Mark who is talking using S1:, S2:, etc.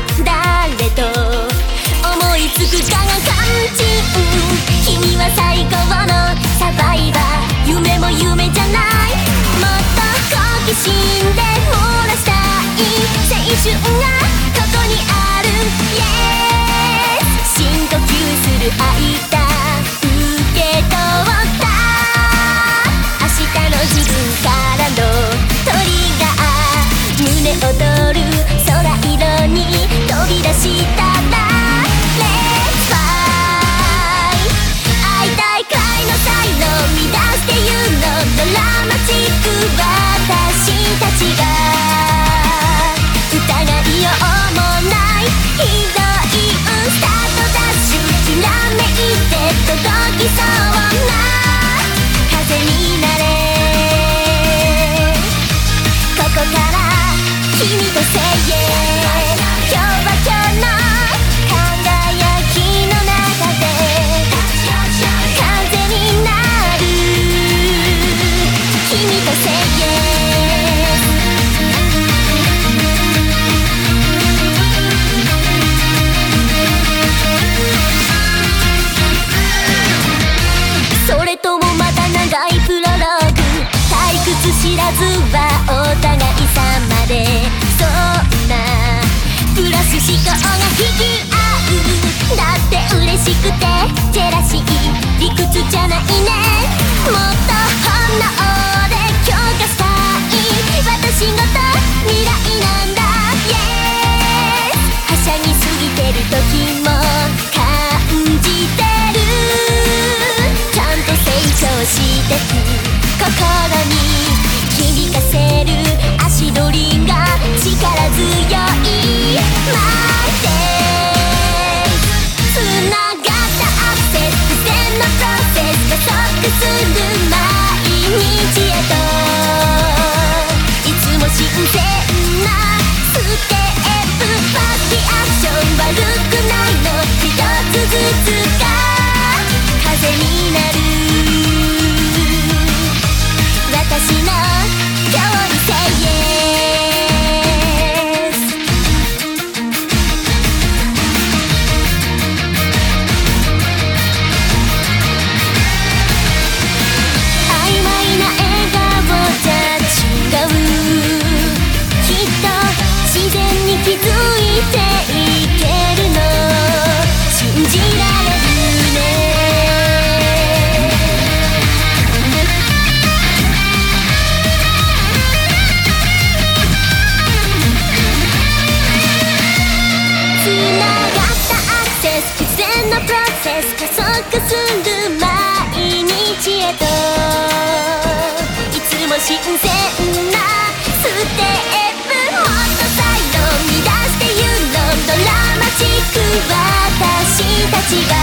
S1: 誰と思いつくかが肝心。君は最高のサバイバー、夢も夢じゃない。もっと好奇心で漏らしたい青春がここにある。 Yes 深呼吸する間受け取った明日の自分からのトリガー。胸躍る空色に飛び出したら Let's fly。 会いたいくらいの才能乱して言うのドラマチック。私たちが疑いようもないヒロインスタートダッシュ。きらめいて届きそうな風になれ。ここから君と Say yeah。 今日は今日の輝きの中で風になる君と Say yeah。 それともまだ長いプロローグ、退屈知らずはお互い様で。そんなプラス思考が引き合う。だって嬉しくてジェラシー理屈じゃないね。もっと本能で強化したい私ごと未来なんだ。 Yes はしゃぎすぎてる時も感じてる。ちゃんと成長してく心に響かせる足取りが力強い My day。 つながったアクセス自然のプロセス加速する毎日へと。いつも新鮮なステップファスティアクション悪くないの一つずつが風になる私の今日に Say yes。 曖昧な笑顔じゃ違う。きっと自然に気づいていけるの信じられるね。つながったアクセス必然のプロセス加速する毎日へと。いつも新鮮なステップもっと才能乱して言うのドラマチック私たちが